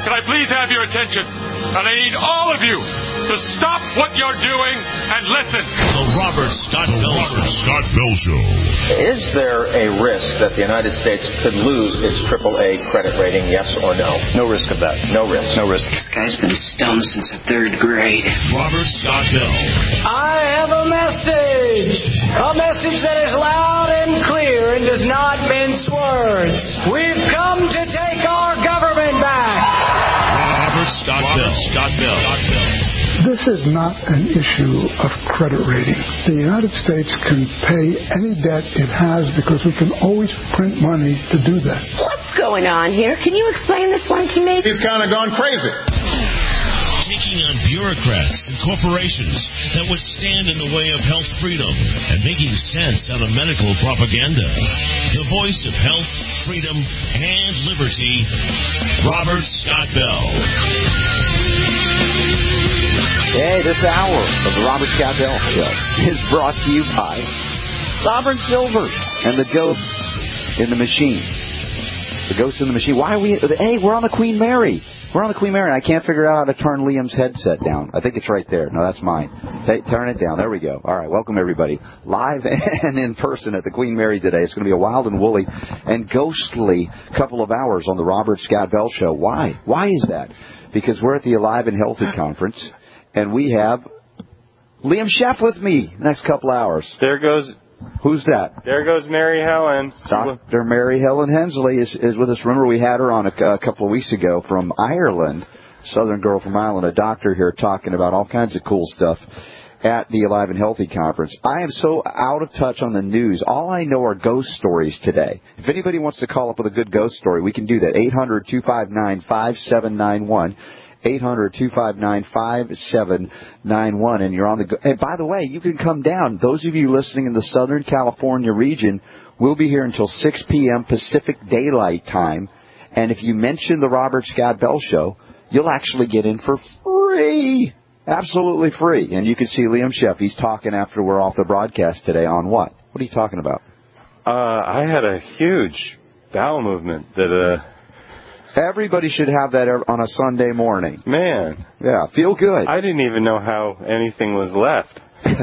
can I please have your attention? And I need all of you to stop what you're doing and listen. The Robert Scott Bell Show. Is there a risk that the United States could lose its AAA credit rating, yes or no? No risk of that. No risk. No risk. This guy's been stoned since the 3rd grade. Robert Scott Bell. I have a message. A message that is loud and clear and does not mince words. We've come to take our government back. Robert Scott Bell. This is not an issue of credit rating. The United States can pay any debt it has because we can always print money to do that. What's going on here? Can you explain this one to me? He's kind of gone crazy. Taking on bureaucrats and corporations that would stand in the way of health freedom and making sense out of medical propaganda. The voice of health, freedom, and liberty, Robert Scott Bell. Hey, this hour of the Robert Scott Bell Show is brought to you by Sovereign Silver and the Ghosts in the Machine. The Ghosts in the Machine. Why are we... Hey, we're on the Queen Mary. We're on the Queen Mary, and I can't figure out how to turn Liam's headset down. I think it's right there. No, that's mine. Hey, turn it down. There we go. All right, welcome, everybody. Live and in person at the Queen Mary today. It's going to be a wild and woolly and ghostly couple of hours on the Robert Scott Bell Show. Why? Why is that? Because we're at the Alive and Healthy Conference, and we have Liam Sheff with me next couple hours. There goes... Who's that? There goes Mary Helen. Dr. Mary Helen Hensley is with us. Remember, we had her on a couple of weeks ago from Ireland, Southern girl from Ireland, a doctor here talking about all kinds of cool stuff at the Alive and Healthy Conference. I am so out of touch on the news. All I know are ghost stories today. If anybody wants to call up with a good ghost story, we can do that. 800-259-5791. 800-259-5791, and you're on the go. And by the way, you can come down. Those of you listening in the Southern California region, we'll be here until 6 p.m. Pacific Daylight Time. And if you mention the Robert Scott Bell Show, you'll actually get in for free. Absolutely free. And you can see Liam Sheff. He's talking after we're off the broadcast today on what? What are you talking about? I had a huge bowel movement that... Everybody should have that on a Sunday morning. Man. Yeah, feel good. I didn't even know how anything was left.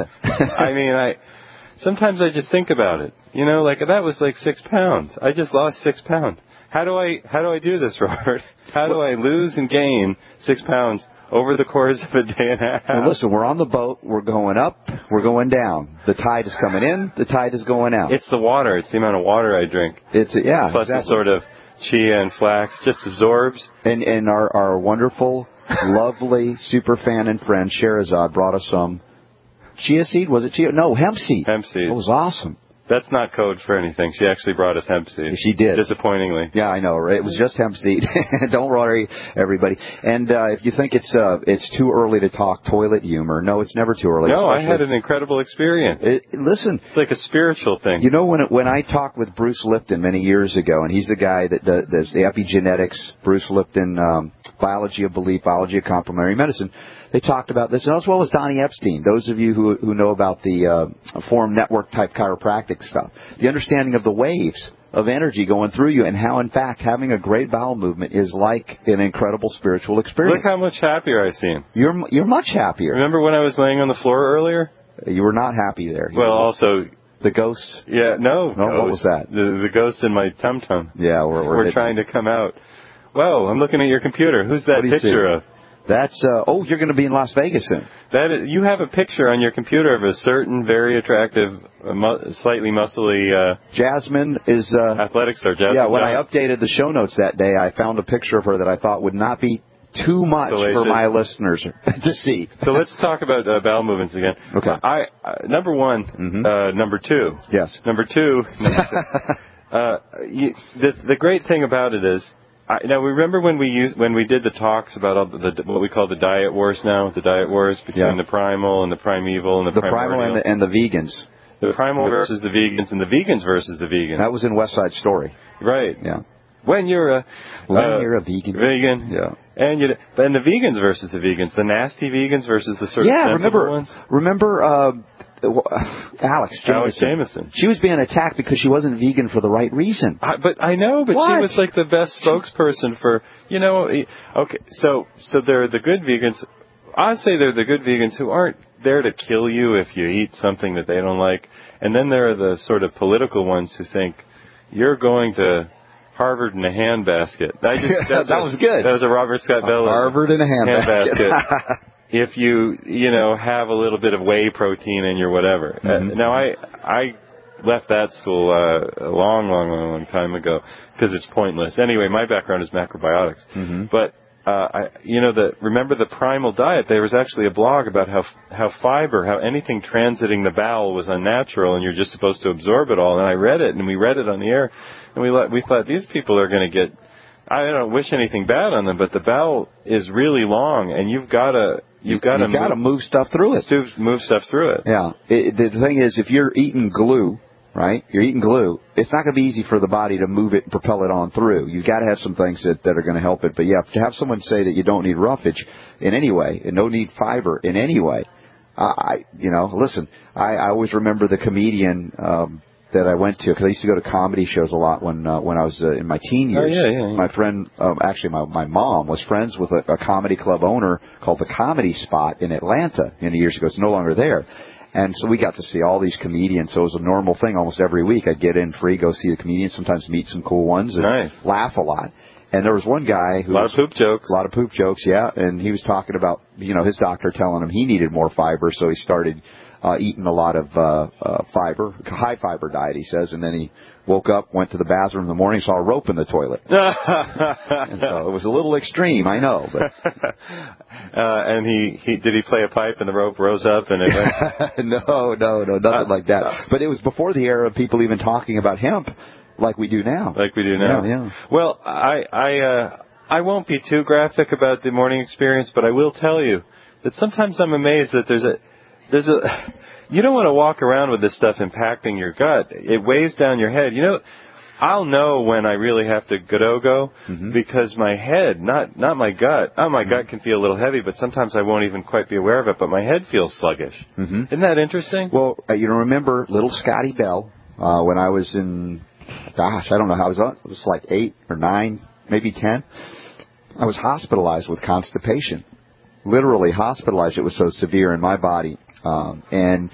I mean, sometimes I just think about it. You know, like that was like 6 pounds. I just lost 6 pounds. How do I do this, Robert? How do I lose and gain 6 pounds over the course of a day and a half? Well, listen, we're on the boat. We're going up. We're going down. The tide is coming in. The tide is going out. It's the water. It's the amount of water I drink. Plus exactly. The sort of chia and flax just absorbs. And our wonderful, lovely super fan and friend Sherazad brought us some chia seed. Was it chia? No, hemp seed. Hemp seed. It was awesome. That's not code for anything. She actually brought us hemp seed. She did. Disappointingly. Yeah, I know. It was just hemp seed. Don't worry, everybody. And if you think it's too early to talk toilet humor, no, it's never too early. No, I had an incredible experience. Listen. It's like a spiritual thing. You know, when I talked with Bruce Lipton many years ago, and he's the guy that does the epigenetics, Bruce Lipton, biology of belief, biology of complementary medicine, they talked about this, and as well as Donnie Epstein. Those of you who know about the Forum Network type chiropractic stuff, the understanding of the waves of energy going through you, and how, in fact, having a great bowel movement is like an incredible spiritual experience. Look how much happier I seem. You're much happier. Remember when I was laying on the floor earlier? You were not happy there. Also the ghosts. Yeah, no. What was that? The ghosts in my tum-tum. Yeah, we're trying to come out. Whoa, I'm looking at your computer. Who's that picture of? That's, you're going to be in Las Vegas soon. You have a picture on your computer of a certain very attractive, slightly muscly... Jasmine is... athletic star, Jasmine. Yeah, when I updated the show notes that day, I found a picture of her that I thought would not be too much for my listeners to see. So let's talk about bowel movements again. Okay. Number one, number two. Yes. Number two. The great thing about it is, now remember when we did the talks about all what we call the diet wars now, the diet wars between the primal and the primeval and the primal and the vegans. The primal versus the vegans and the vegans versus the vegans. That was in West Side Story. Right. Yeah. When you're a vegan. Yeah. And the vegans versus the vegans, the nasty vegans versus the sort of sensible ones. Remember Alex Jameson. She was being attacked because she wasn't vegan for the right reason. But she was like the best spokesperson for, okay, so they're the good vegans. I'd say they're the good vegans who aren't there to kill you if you eat something that they don't like. And then there are the sort of political ones who think you're going to Harvard in a handbasket. That was good. That was a Robert Scott Bell. Harvard in a handbasket. If you have a little bit of whey protein in your whatever. Now I left that school a long time ago because it's pointless. Anyway, my background is macrobiotics. But remember the primal diet? There was actually a blog about how fiber, how anything transiting the bowel was unnatural, and you're just supposed to absorb it all. And I read it, and we read it on the air, and we thought these people are going to get. I don't wish anything bad on them, but the bowel is really long, and you've got to move stuff through it. Move stuff through it. Yeah. The thing is, if you're eating glue, right? You're eating glue. It's not going to be easy for the body to move it and propel it on through. You've got to have some things that are going to help it. But yeah, to have someone say that you don't need roughage in any way and don't need fiber in any way, listen. I always remember the comedian that I went to, because I used to go to comedy shows a lot when I was in my teen years. Yeah. My friend, my mom was friends with a comedy club owner called the Comedy Spot in Atlanta many years ago. It's no longer there. And so we got to see all these comedians. So it was a normal thing almost every week. I'd get in free, go see the comedians, sometimes meet some cool ones, and laugh a lot. And there was one guy who... A lot of poop jokes, yeah. And he was talking about, his doctor telling him he needed more fiber, so he started eating a lot of fiber, high fiber diet, he says. And then he woke up, went to the bathroom in the morning, saw a rope in the toilet. And so it was a little extreme, I know. But and did he play a pipe and the rope rose up and it went? No, nothing like that. But it was before the era of people even talking about hemp like we do now. Yeah. Well, I won't be too graphic about the morning experience, but I will tell you that sometimes I'm amazed that there's a you don't want to walk around with this stuff impacting your gut. It weighs down your head. I'll know when I really have to go because my head, not my gut. My gut can feel a little heavy, but sometimes I won't even quite be aware of it, but my head feels sluggish. Isn't that interesting? Well, remember little Scotty Bell when I was in, I don't know how it was like 8 or 9, maybe 10. I was hospitalized with constipation. Literally hospitalized. It was so severe in my body. And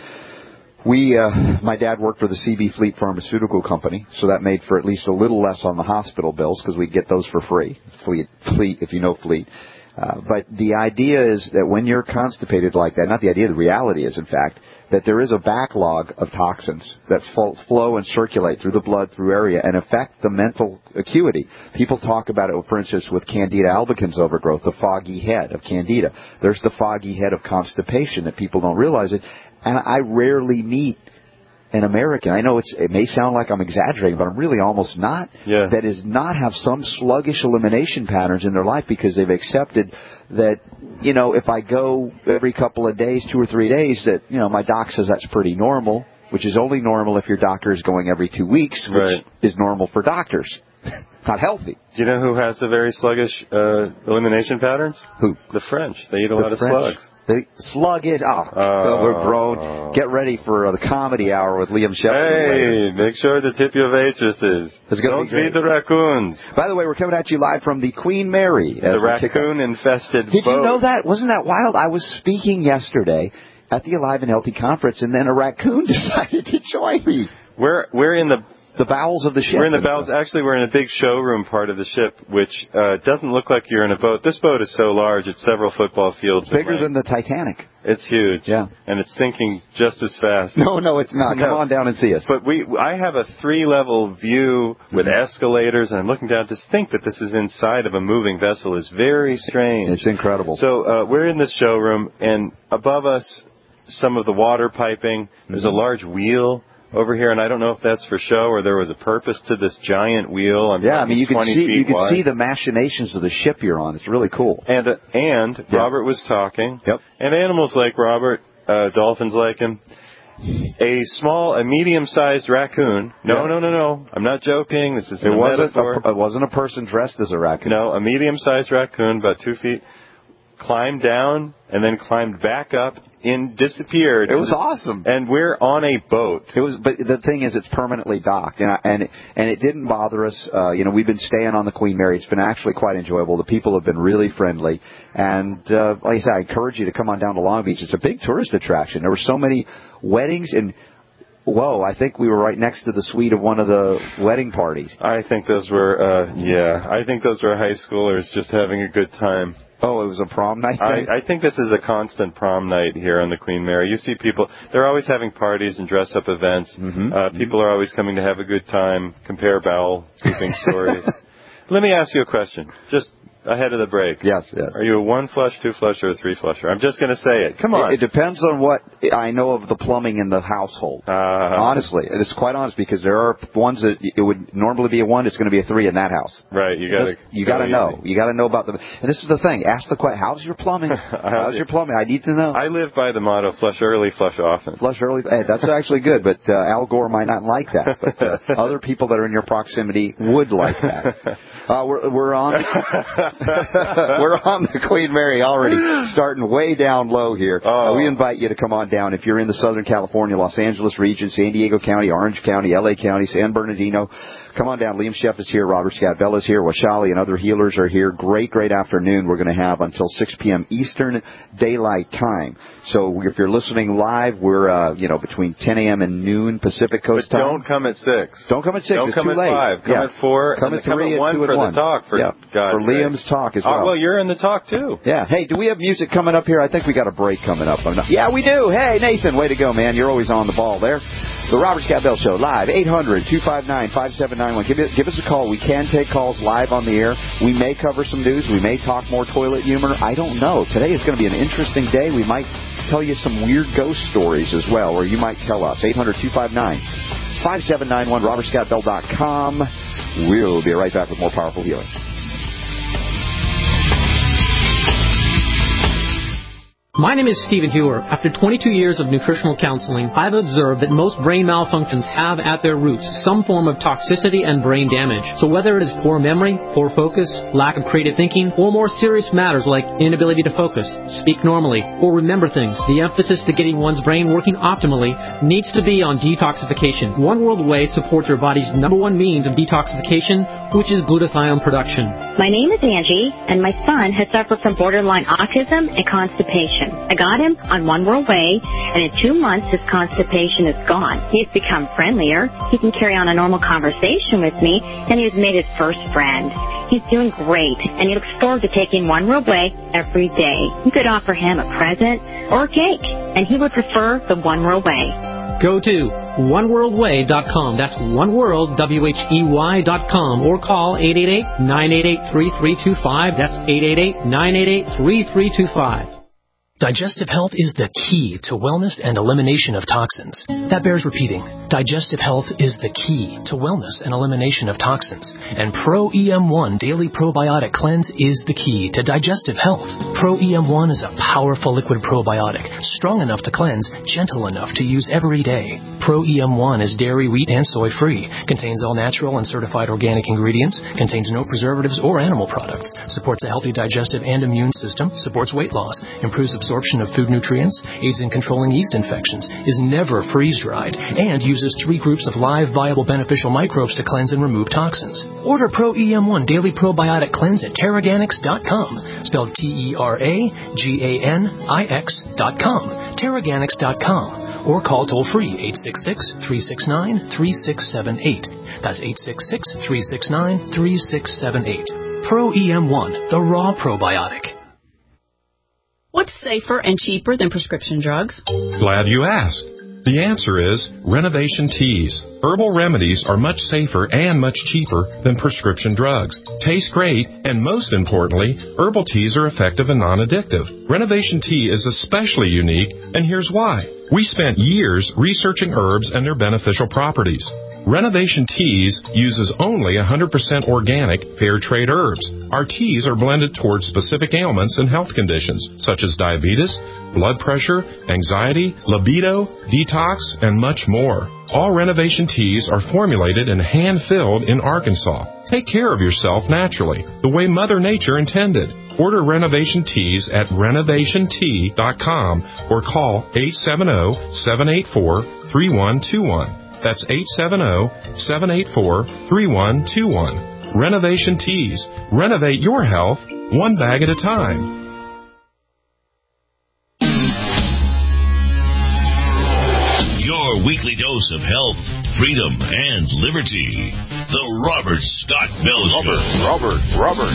my dad worked for the CB Fleet Pharmaceutical Company, so that made for at least a little less on the hospital bills because we get those for free. Fleet, if you know Fleet. But the idea is that when you're constipated like that, not the idea, the reality is, in fact, that there is a backlog of toxins that flow and circulate through the blood, through area, and affect the mental acuity. People talk about it, for instance, with Candida albicans overgrowth, the foggy head of Candida. There's the foggy head of constipation that people don't realize it. And I rarely meet an American, I know it may sound like I'm exaggerating, but I'm really almost not, that does not have some sluggish elimination patterns in their life because they've accepted that, if I go every couple of days, 2 or 3 days, that, my doc says that's pretty normal, which is only normal if your doctor is going every 2 weeks, which is normal for doctors. Not healthy. Do you know who has the very sluggish elimination patterns? Who? The French. They eat a lot of slugs. They slug it. We're grown. Get ready for the comedy hour with Liam Shepard. Hey, make sure to tip your waitresses. Don't feed the raccoons. By the way, we're coming at you live from the Queen Mary. The raccoon-infested boat. Did you know that? Wasn't that wild? I was speaking yesterday at the Alive and Healthy conference, and then a raccoon decided to join me. We're in the bowels of the ship. We're in the bowels. Actually, we're in a big showroom part of the ship, which doesn't look like you're in a boat. This boat is so large; it's several football fields. Bigger than the Titanic. It's huge. Yeah, and it's sinking just as fast. No, it's not. Come on down and see us. But I have a 3-level view with escalators, and I'm looking down. To think that this is inside of a moving vessel is very strange. It's incredible. So we're in this showroom, and above us, some of the water piping. There's a large wheel over here, and I don't know if that's for show or there was a purpose to this giant wheel. You can see the machinations of the ship you're on. It's really cool. And Robert was talking. Yep. And animals like Robert, dolphins like him. A medium-sized raccoon. No. I'm not joking. This is a metaphor. It wasn't a person dressed as a raccoon. No, a medium-sized raccoon, about 2 feet, climbed down, and then climbed back up, disappeared. It was awesome. And we're on a boat. But the thing is, it's permanently docked, and it didn't bother us. We've been staying on the Queen Mary. It's been actually quite enjoyable. The people have been really friendly, and like I said, I encourage you to come on down to Long Beach. It's a big tourist attraction. There were so many weddings, and whoa, I think we were right next to the suite of one of the wedding parties. I think those were, I think those were high schoolers just having a good time. Oh, it was a prom night? I think this is a constant prom night here on the Queen Mary. You see people, they're always having parties and dress-up events. People are always coming to have a good time, compare bowel keeping stories. Let me ask you a question, just ahead of the break. Yes. Are you a 1-flush, 2-flusher, or a 3-flusher? I'm just going to say it. Come on. It depends on what I know of the plumbing in the household. Honestly. It's quite honest, because there are ones that it would normally be a 1, it's going to be a 3 in that house. Right. You got to know. You got to know about them. And this is the thing. Ask the question, how's your plumbing? How's your plumbing? I need to know. I live by the motto, flush early, flush often. Flush early. Hey, that's actually good, but Al Gore might not like that. But other people that are in your proximity would like that. We're on the Queen Mary already, starting way down low here. We invite you to come on down if you're in the Southern California, Los Angeles region, San Diego County, Orange County, LA County, San Bernardino. Come on down. Liam Sheff is here. Robert Scott Bell is here. Washali and other healers are here. Great afternoon we're going to have until 6 p.m. Eastern Daylight Time. So if you're listening live, we're between 10 a.m. and noon Pacific Coast time. Don't come at 6. Don't come at 6. Don't it's come too at late. 5. Come at 4. Come at 3 at 1 2 for and 1. the talk. For God's sake. Liam's talk as well. Well, you're in the talk too. Yeah. Hey, do we have music coming up here? I think we got a break coming up. Yeah, we do. Hey, Nathan, way to go, man. You're always on the ball there. The Robert Scott Bell Show, live, 800-259-5791. Give us a call. We can take calls live on the air. We may cover some news. We may talk more toilet humor. I don't know. Today is going to be an interesting day. We might tell you some weird ghost stories as well, or you might tell us. 800-259-5791, robertscottbell.com. We'll be right back with more Powerful Healing. My name is Stephen Hewer. After 22 years of nutritional counseling, I've observed that most brain malfunctions have at their roots some form of toxicity and brain damage. So whether it is poor memory, poor focus, lack of creative thinking, or more serious matters like inability to focus, speak normally, or remember things, the emphasis to getting one's brain working optimally needs to be on detoxification. One World Way supports your body's #1 means of detoxification, which is glutathione production. My name is Angie, and my son has suffered from borderline autism and constipation. I got him on One World Way, and in 2 months his constipation is gone. He's become friendlier, he can carry on a normal conversation with me, and he's made his first friend. He's doing great, and he looks forward to taking One World Way every day. You could offer him a present or a cake, and he would prefer the One World Way. Go to oneworldway.com. That's oneworld.com, or call 888-988-3325. That's 888-988-3325. Digestive health is the key to wellness and elimination of toxins. That bears repeating. Digestive health is the key to wellness and elimination of toxins. And Pro EM1 Daily Probiotic Cleanse is the key to digestive health. Pro EM1 is a powerful liquid probiotic, strong enough to cleanse, gentle enough to use every day. Pro EM1 is dairy, wheat, and soy-free, contains all natural and certified organic ingredients, contains no preservatives or animal products, supports a healthy digestive and immune system, supports weight loss, improves absorption of food nutrients, aids in controlling yeast infections, is never freeze-dried, and uses 3 groups of live, viable, beneficial microbes to cleanse and remove toxins. Order Pro EM1 Daily Probiotic Cleanse at Terraganix.com, spelled Terraganix.com, Terraganix.com, or call toll-free 866-369-3678. That's 866-369-3678. Pro EM1, the raw probiotic. What's safer and cheaper than prescription drugs? Glad you asked. The answer is Renovation Teas. Herbal remedies are much safer and much cheaper than prescription drugs. Taste great, and most importantly, herbal teas are effective and non-addictive. Renovation Tea is especially unique, and here's why. We spent years researching herbs and their beneficial properties. Renovation Teas uses only 100% organic, fair trade herbs. Our teas are blended towards specific ailments and health conditions, such as diabetes, blood pressure, anxiety, libido, detox, and much more. All Renovation Teas are formulated and hand-filled in Arkansas. Take care of yourself naturally, the way Mother Nature intended. Order Renovation Teas at renovationtea.com or call 870-784-3121. That's 870-784-3121. Renovation Teas. Renovate your health one bag at a time. Your weekly dose of health, freedom, and liberty. The Robert Scott Bell Show. Robert.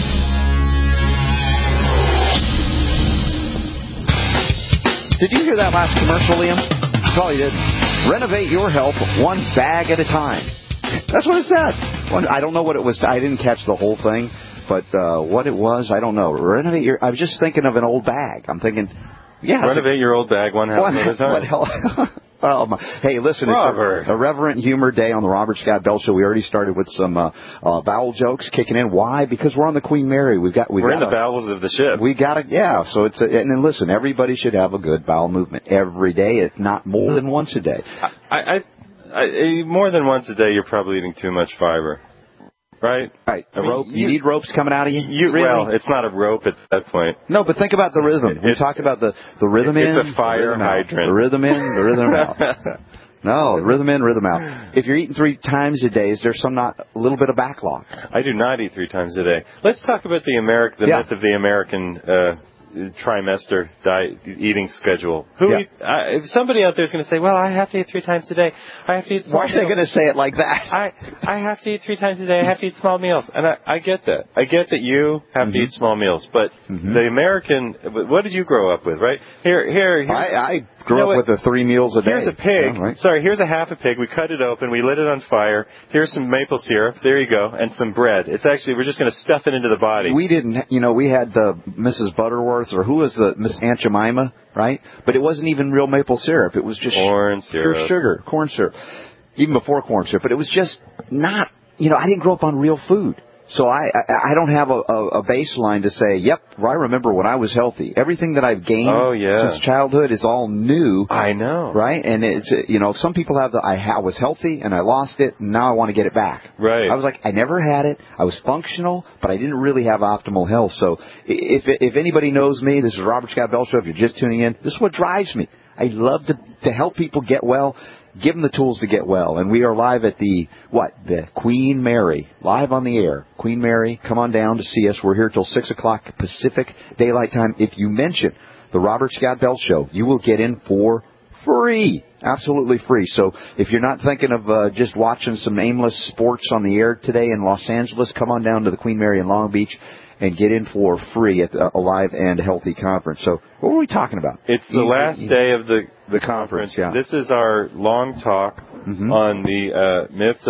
Did you hear that last commercial, Liam? Probably didn't. Renovate your health one bag at a time. That's what it said. I don't know what it was. I didn't catch the whole thing, but what it was, I don't know. Renovate your... I was just thinking of an old bag. I'm thinking, yeah. Renovate your old bag one house at a time. Hey, listen, Robert. It's a Irreverent Humor Day on the Robert Scott Bell Show. We already started with some bowel jokes kicking in. Why? Because we're on the Queen Mary. We're in the bowels of the ship. We got it. Yeah. So and then listen, everybody should have a good bowel movement every day, if not more than once a day. More than once a day, you're probably eating too much fiber. Right. You need ropes coming out of you. Really? Well, it's not a rope at that point. No, but think about the rhythm. We talked about the rhythm in. It's a fire hydrant. The rhythm in, the rhythm out. No, rhythm in, rhythm out. If you're eating 3 times a day, is there a little bit of backlog? I do not eat 3 times a day. Let's talk about the myth of the American trimester diet eating schedule. If somebody out there is going to say, well, I have to eat 3 times a day. I have to eat small meals. Why are they going to say it like that? I have to eat 3 times a day. I have to eat small meals. And I get that. I get that you have to eat small meals. But the American, what did you grow up with, right? I grew up with the 3 meals a day. Here's a pig. Yeah, right. Sorry, here's a half a pig. We cut it open. We lit it on fire. Here's some maple syrup. There you go. And some bread. It's actually, we're just going to stuff it into the body. We didn't, we had the Mrs. Butterworth, or who was the Miss Aunt Jemima, right? But it wasn't even real maple syrup. It was just corn syrup. Corn syrup. Even before corn syrup. But it was just not, I didn't grow up on real food. So I don't have a baseline to say, yep, I remember when I was healthy. Everything that I've gained since childhood is all new. I know. Right? And it's, some people have I was healthy and I lost it and now I want to get it back. Right. I was like, I never had it. I was functional, but I didn't really have optimal health. So if anybody knows me, this is Robert Scott Bell Show. If you're just tuning in, this is what drives me. I love to help people get well. Give them the tools to get well. And we are live at the Queen Mary, live on the air. Queen Mary, come on down to see us. We're here till 6 o'clock Pacific Daylight Time. If you mention the Robert Scott Bell Show, you will get in for free. Absolutely free. So if you're not thinking of just watching some aimless sports on the air today in Los Angeles, come on down to the Queen Mary in Long Beach and get in for free at the Alive and Healthy Conference. So what were we talking about? It's the last day of the conference. Yeah. This is our long talk on the myths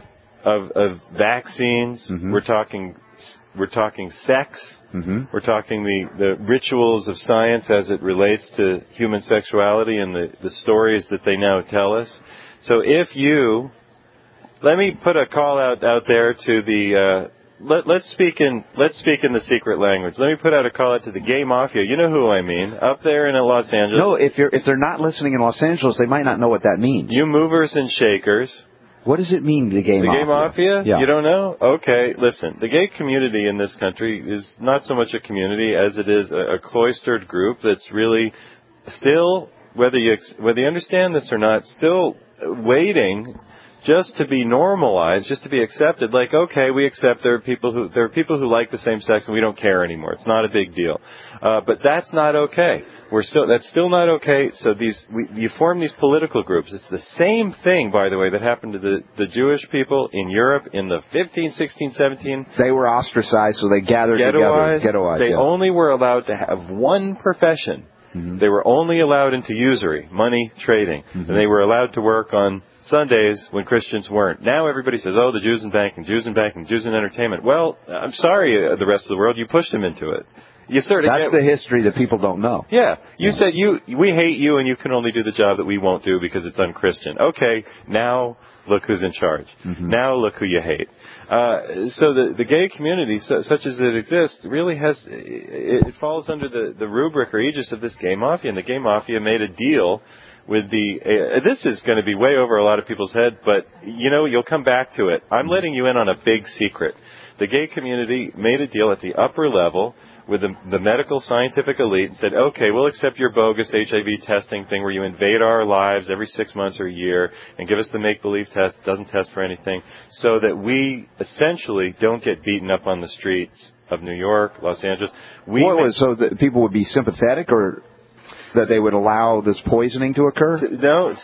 of vaccines. We're talking sex. We're talking the rituals of science as it relates to human sexuality and the stories that they now tell us. So let me put a call out there to the let's speak in the secret language. Let me put out a call out to the gay mafia. You know who I mean, up there in Los Angeles. No, if they're not listening in Los Angeles, they might not know what that means. You movers and shakers. What does it mean, the gay mafia? The gay mafia? Yeah. You don't know? Okay, listen. The gay community in this country is not so much a community as it is a cloistered group that's really still, whether you understand this or not, still waiting just to be normalized, just to be accepted. Like, okay, we accept there are people who like the same sex and we don't care anymore. It's not a big deal. But that's not okay. That's still not okay. So you form these political groups. It's the same thing, by the way, that happened to the Jewish people in Europe in the 15, 16, 17. They were ostracized, so they gathered together. Ghettoized. They only were allowed to have one profession. They were only allowed into usury, money trading. And they were allowed to work on Sundays when Christians weren't. Now everybody says, oh, the Jews in banking, Jews in entertainment. Well, I'm sorry, the rest of the world, you pushed them into it. That's the history that people don't know. Yeah. You said we hate you and you can only do the job that we won't do because it's unchristian. Okay, now look who's in charge. Now look who you hate. So the gay community, such as it exists, really it falls under the rubric or aegis of this gay mafia. And the gay mafia made a deal with this is going to be way over a lot of people's head, but you'll come back to it. I'm letting you in on a big secret. The gay community made a deal at the upper level with the medical scientific elite and said, okay, we'll accept your bogus HIV testing thing where you invade our lives every 6 months or a year and give us the make-believe test, doesn't test for anything, so that we essentially don't get beaten up on the streets of New York, Los Angeles. So that people would be sympathetic, or that they would allow this poisoning to occur? No,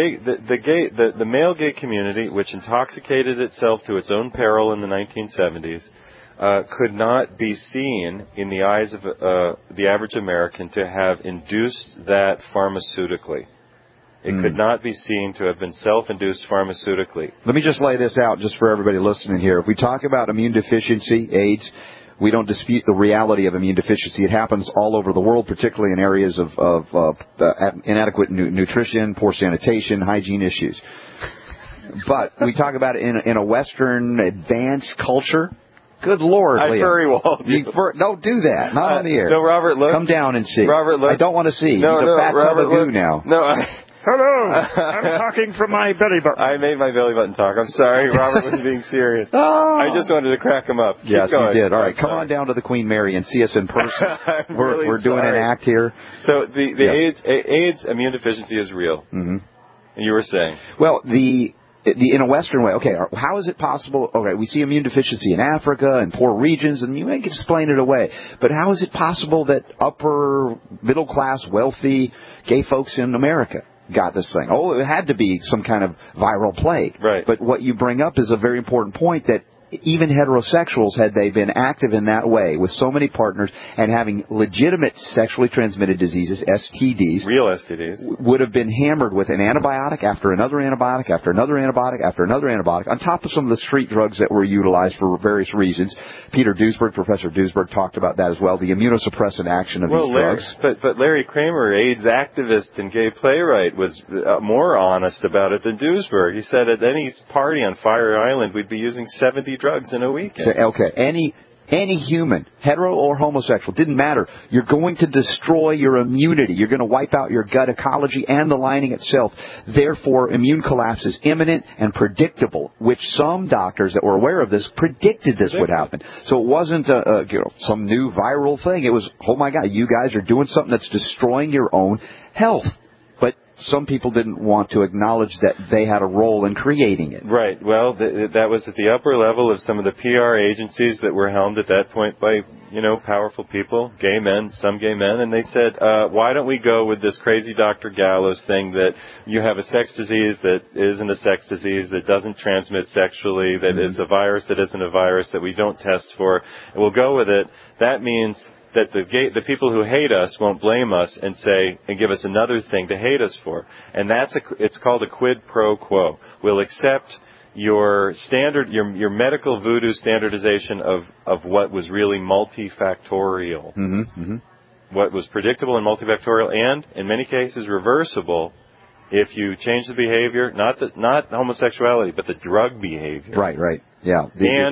the male gay community, which intoxicated itself to its own peril in the 1970s, could not be seen in the eyes of the average American to have induced that pharmaceutically. It could not be seen to have been self-induced pharmaceutically. Let me just lay this out just for everybody listening here. If we talk about immune deficiency, AIDS, we don't dispute the reality of immune deficiency. It happens all over the world, particularly in areas of inadequate nutrition, poor sanitation, hygiene issues. But we talk about it in a Western advanced culture. Good Lord, I very well do. Don't do that. Not on the air. No, Robert, look. Come down and see. Robert, look. I don't want to see. No, He's a fat Robert, tub of goo now. No, Hello. I'm talking from my belly button. I made my belly button talk. I'm sorry. Robert was being serious. I just wanted to crack him up. Yes, you did. All right, come on down to the Queen Mary and see us in person. We're doing an act here. So the AIDS immune deficiency is real. Mm-hmm. And you were saying? Well, in a Western way, okay, how is it possible? Okay, we see immune deficiency in Africa and poor regions, and you may explain it away. But how is it possible that upper, middle class, wealthy gay folks in America got this thing? Oh, it had to be some kind of viral plague. Right. But what you bring up is a very important point, that even heterosexuals, had they been active in that way with so many partners and having legitimate sexually transmitted diseases, STDs, real STDs, would have been hammered with an antibiotic after another antibiotic after another antibiotic after another antibiotic, on top of some of the street drugs that were utilized for various reasons. Peter Duesberg, Professor Duesberg, talked about that as well, the immunosuppressant action of these drugs. But Larry Kramer, AIDS activist and gay playwright, was more honest about it than Duesberg. He said at any party on Fire Island, we'd be using 70 drugs in a weekend. Okay, any human, hetero or homosexual, didn't matter. You're going to destroy your immunity. You're going to wipe out your gut ecology and the lining itself. Therefore, immune collapse is imminent and predictable, which some doctors that were aware of this predicted this would happen. So it wasn't some new viral thing. It was, oh my God, you guys are doing something that's destroying your own health. But some people didn't want to acknowledge that they had a role in creating it. Right. Well, that was at the upper level of some of the PR agencies that were helmed at that point by, powerful people, gay men, some gay men, and they said, why don't we go with this crazy Dr. Gallows thing that you have a sex disease that isn't a sex disease, that doesn't transmit sexually, that is a virus that isn't a virus, that we don't test for, and we'll go with it. That means that the people who hate us won't blame us and give us another thing to hate us for. And it's called a quid pro quo. We'll accept your standard, your medical voodoo standardization of what was really multifactorial. Mm-hmm, mm-hmm. What was predictable and multifactorial, and in many cases reversible if you change the behavior, not homosexuality, but the drug behavior. Right. Yeah.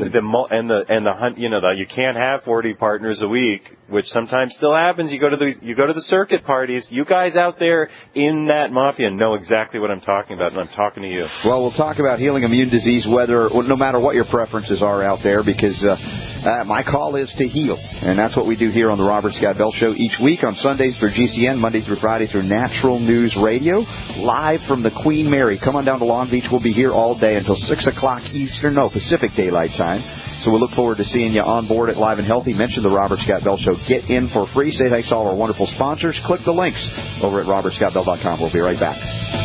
You can't have 40 partners a week, which sometimes still happens. You go to the circuit parties. You guys out there in that mafia know exactly what I'm talking about, and I'm talking to you. Well, we'll talk about healing immune disease, no matter what your preferences are out there, because my call is to heal, and that's what we do here on the Robert Scott Bell Show each week on Sundays through GCN, Mondays through Friday through Natural News Radio, live from the Queen Mary. Come on down to Long Beach. We'll be here all day until 6 o'clock Pacific Daylight Time. So we'll look forward to seeing you on board at Live and Healthy. Mention the Robert Scott Bell Show. Get in for free. Say thanks to all our wonderful sponsors. Click the links over at robertscottbell.com. We'll be right back.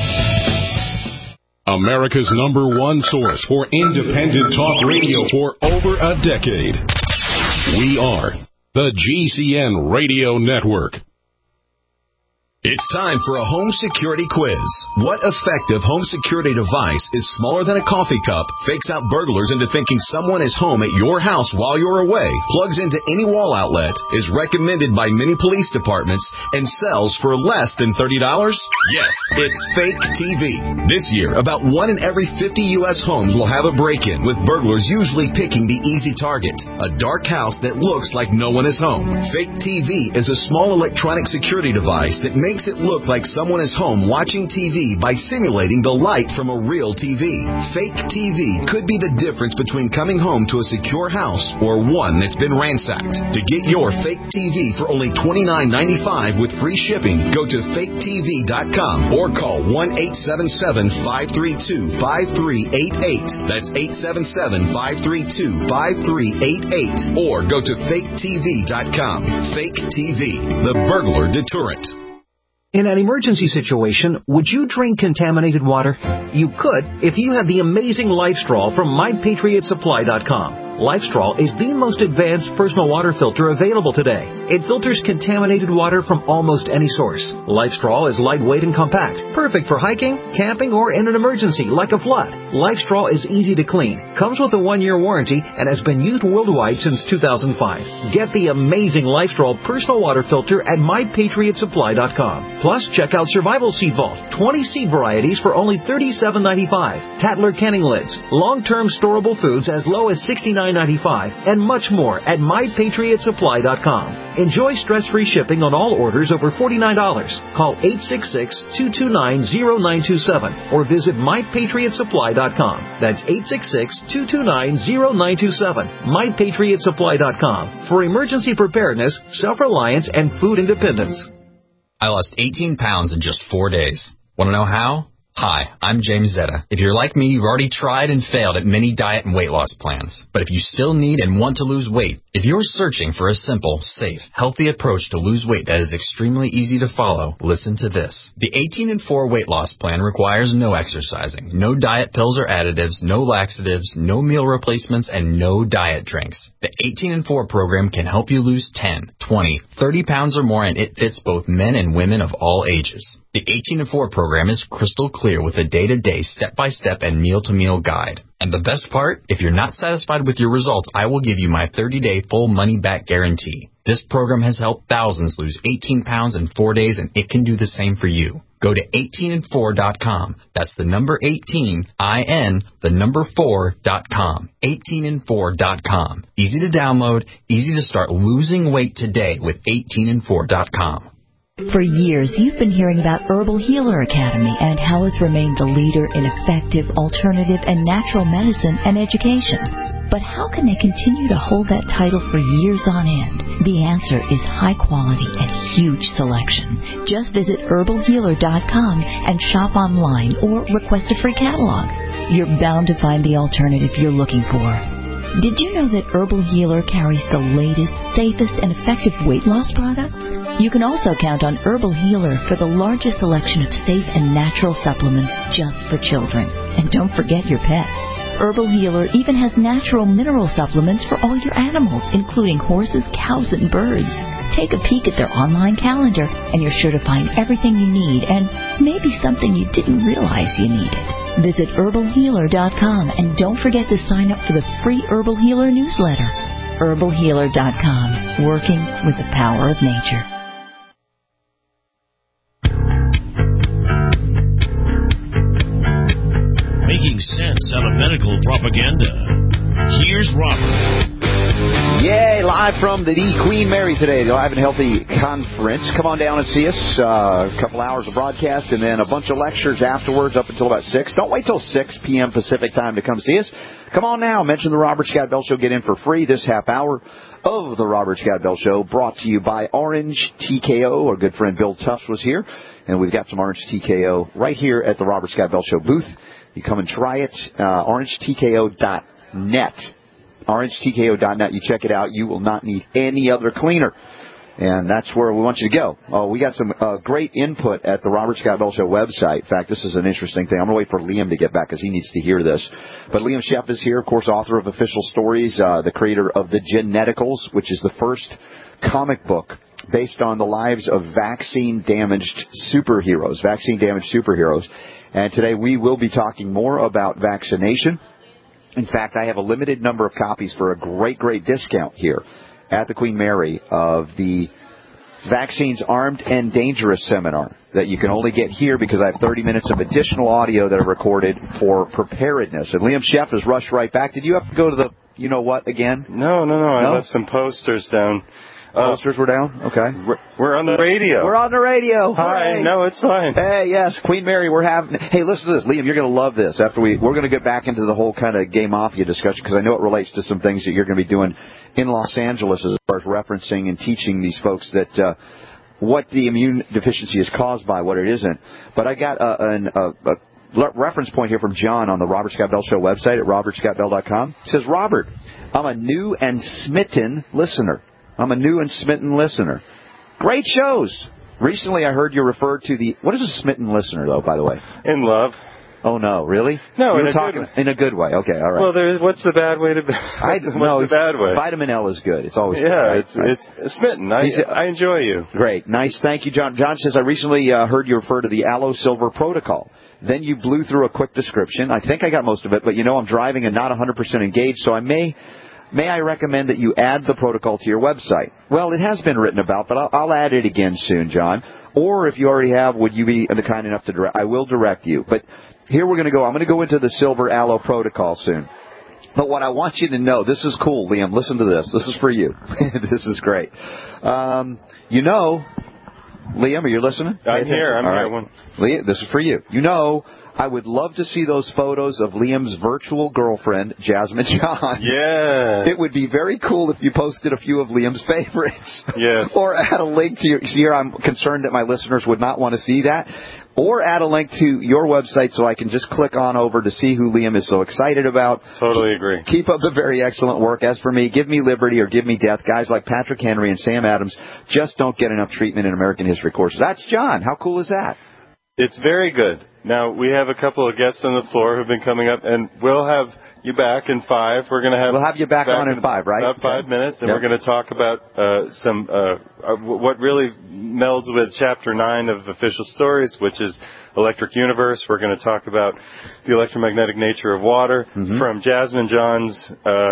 America's #1 source for independent talk radio for over a decade. We are the GCN Radio Network. It's time for a home security quiz. What effective home security device is smaller than a coffee cup, fakes out burglars into thinking someone is home at your house while you're away, plugs into any wall outlet, is recommended by many police departments, and sells for less than $30? Yes, it's Fake TV. This year, about 1 in every 50 U.S. homes will have a break-in, with burglars usually picking the easy target, a dark house that looks like no one is home. Fake TV is a small electronic security device that makes makes it look like someone is home watching TV by simulating the light from a real TV. Fake TV could be the difference between coming home to a secure house or one that's been ransacked. To get your fake TV for only $29.95 with free shipping, go to faketv.com or call 1-877-532-5388. That's 877-532-5388. Or go to faketv.com. Fake TV, the burglar deterrent. In an emergency situation, would you drink contaminated water? You could if you had the amazing LifeStraw from MyPatriotSupply.com. LifeStraw is the most advanced personal water filter available today. It filters contaminated water from almost any source. LifeStraw is lightweight and compact, perfect for hiking, camping, or in an emergency like a flood. LifeStraw is easy to clean, comes with a 1-year warranty, and has been used worldwide since 2005. Get the amazing LifeStraw personal water filter at MyPatriotSupply.com. Plus, check out Survival Seed Vault, 20 seed varieties for only $37.95. Tattler canning lids, long-term storable foods as low as $69.95, and much more at MyPatriotSupply.com. Enjoy stress-free shipping on all orders over $49. Call 866-229-0927 or visit MyPatriotSupply.com. That's 866-229-0927. MyPatriotSupply.com for emergency preparedness, self-reliance, and food independence. I lost 18 pounds in just 4 days. Want to know how? Hi, I'm James Zetta. If you're like me, you've already tried and failed at many diet and weight loss plans. But if you still need and want to lose weight, if you're searching for a simple, safe, healthy approach to lose weight that is extremely easy to follow, listen to this. The 18 and 4 weight loss plan requires no exercising, no diet pills or additives, no laxatives, no meal replacements, and no diet drinks. The 18 and 4 program can help you lose 10, 20, 30 pounds or more, and it fits both men and women of all ages. The 18 and 4 program is crystal clear with a day-to-day, step-by-step, and meal-to-meal guide. And the best part, if you're not satisfied with your results, I will give you my 30-day full money-back guarantee. This program has helped thousands lose 18 pounds in 4 days, and it can do the same for you. Go to 18and4.com. That's the number 18, I-N, the number 4.com. 18and4.com. Easy to download, easy to start losing weight today with 18and4.com. For years, you've been hearing about Herbal Healer Academy and how it's remained the leader in effective, alternative, and natural medicine and education. But how can they continue to hold that title for years on end? The answer is high quality and huge selection. Just visit herbalhealer.com and shop online or request a free catalog. You're bound to find the alternative you're looking for. Did you know that Herbal Healer carries the latest, safest, and effective weight loss products? You can also count on Herbal Healer for the largest selection of safe and natural supplements just for children. And don't forget your pets. Herbal Healer even has natural mineral supplements for all your animals, including horses, cows, and birds. Take a peek at their online calendar, and you're sure to find everything you need and maybe something you didn't realize you needed. Visit herbalhealer.com and don't forget to sign up for the free Herbal Healer newsletter. herbalhealer.com, working with the power of nature. Making sense out of medical propaganda. Here's Robert. Yay, live from the Queen Mary today, the Live and Healthy Conference. Come on down and see us. A couple hours of broadcast and then a bunch of lectures afterwards up until about 6. Don't wait till 6 p.m. Pacific time to come see us. Come on now. Mention the Robert Scott Bell Show. Get in for free this half hour of the Robert Scott Bell Show, brought to you by Orange TKO. Our good friend Bill Tufts was here, and we've got some Orange TKO right here at the Robert Scott Bell Show booth. You come and try it. OrangeTKO.net. OrangeTKO.net. You check it out. You will not need any other cleaner. And that's where we want you to go. We got some great input at the Robert Scott Bell Show website. In fact, this is an interesting thing. I'm going to wait for Liam to get back because he needs to hear this. But Liam Sheff is here, of course, author of Official Stories, the creator of The Geneticals, which is the first comic book based on the lives of vaccine-damaged superheroes. And today we will be talking more about vaccination. In fact, I have a limited number of copies for a great, great discount here at the Queen Mary of the Vaccines Armed and Dangerous seminar that you can only get here because I have 30 minutes of additional audio that are recorded for preparedness. And Liam Sheff has rushed right back. Did you have to go to the you-know-what again? No. I left some posters down Posters were down? Okay. We're on the radio. We're on the radio. Hi. Hooray. No, it's fine. Hey, yes, Queen Mary, we're having... Hey, listen to this. Liam, you're going to love this. We're going to get back into the whole kind of gay mafia discussion because I know it relates to some things that you're going to be doing in Los Angeles as far as referencing and teaching these folks that what the immune deficiency is caused by, what it isn't. But I got a reference point here from John on the Robert Scott Bell Show website at robertscottbell.com. It says, Robert, I'm a new and smitten listener. Great shows. Recently I heard you refer to the... What is a smitten listener, though, by the way? In love. Oh, no, really? No, in a good way. Okay, all right. Well, what's the bad way to... What's the bad way? Vitamin L is good. It's always good. Yeah, it's smitten. I enjoy you. Great. Nice. Thank you, John. John says, I recently heard you refer to the Aloe Silver Protocol. Then you blew through a quick description. I think I got most of it, but I'm driving and not 100% engaged, so May I recommend that you add the protocol to your website? Well, it has been written about, but I'll add it again soon, John. Or if you already have, would you be the kind enough to direct? I will direct you. But here we're going to go. I'm going to go into the Silver Aloe Protocol soon. But what I want you to know, this is cool, Liam. Listen to this. This is for you. This is great. Liam, are you listening? I'm here. I'm here. Right. Liam, this is for you. I would love to see those photos of Liam's virtual girlfriend, Jasmine John. Yeah. It would be very cool if you posted a few of Liam's favorites. Yes. Or add a link to here I'm concerned that my listeners would not want to see that. Or add a link to your website so I can just click on over to see who Liam is so excited about. Totally agree. Keep up the very excellent work. As for me, give me liberty or give me death. Guys like Patrick Henry and Sam Adams just don't get enough treatment in American history courses. That's John. How cool is that? It's very good. Now, we have a couple of guests on the floor who've been coming up, and we'll have you back in 5. We'll have you back on in 5, right? About 5 minutes, and we're going to talk about what really melds with Chapter 9 of Official Stories, which is Electric Universe. We're going to talk about the electromagnetic nature of water from Jasmine John's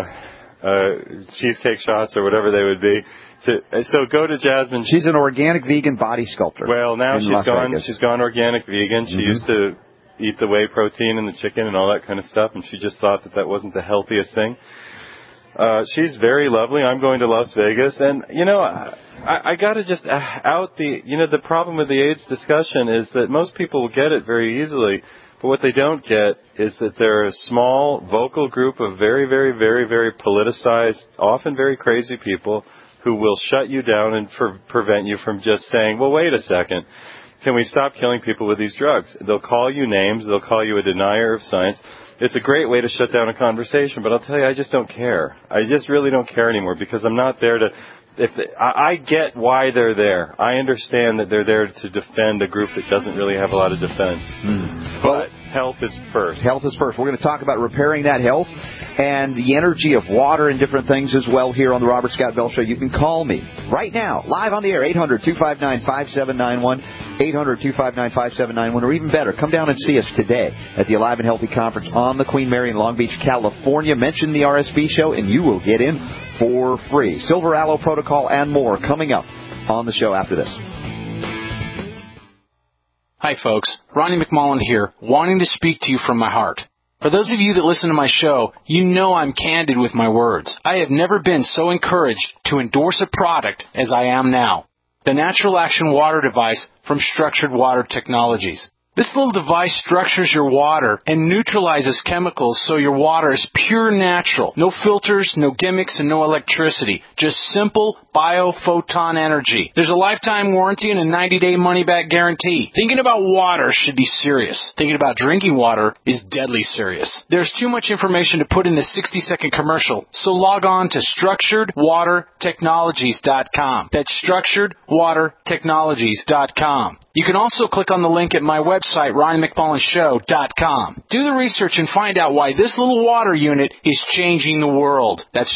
cheesecake shots or whatever they would be. So go to Jasmine. She's an organic vegan body sculptor. Well, now she's gone organic vegan. She used to eat the whey protein and the chicken and all that kind of stuff, and she just thought that wasn't the healthiest thing. She's very lovely. I'm going to Las Vegas, and I got to just out the problem with the AIDS discussion is that most people will get it very easily, but what they don't get is that there are a small vocal group of very, very, very, very politicized, often very crazy people who will shut you down and prevent you from just saying, well, wait a second, can we stop killing people with these drugs? They'll call you names. They'll call you a denier of science. It's a great way to shut down a conversation, but I'll tell you, I just don't care. I just really don't care anymore because I'm not there to... I get why they're there. I understand that they're there to defend a group that doesn't really have a lot of defense. But health is first. Health is first. We're going to talk about repairing that health and the energy of water and different things as well here on the Robert Scott Bell Show. You can call me right now, live on the air, 800-259-5791, 800-259-5791, or even better, come down and see us today at the Alive and Healthy Conference on the Queen Mary in Long Beach, California. Mention the RSB show and you will get in for free. Silver Aloe Protocol and more coming up on the show after this. Hi, folks. Ronnie McMullen here, wanting to speak to you from my heart. For those of you that listen to my show, you know I'm candid with my words. I have never been so encouraged to endorse a product as I am now. The Natural Action Water Device from Structured Water Technologies. This little device structures your water and neutralizes chemicals so your water is pure natural. No filters, no gimmicks, and no electricity. Just simple biophoton energy. There's a lifetime warranty and a 90-day money-back guarantee. Thinking about water should be serious. Thinking about drinking water is deadly serious. There's too much information to put in the 60-second commercial, so log on to StructuredWaterTechnologies.com. That's StructuredWaterTechnologies.com. You can also click on the link at my website, RonnieMcMullenShow.com. Do the research and find out why this little water unit is changing the world. That's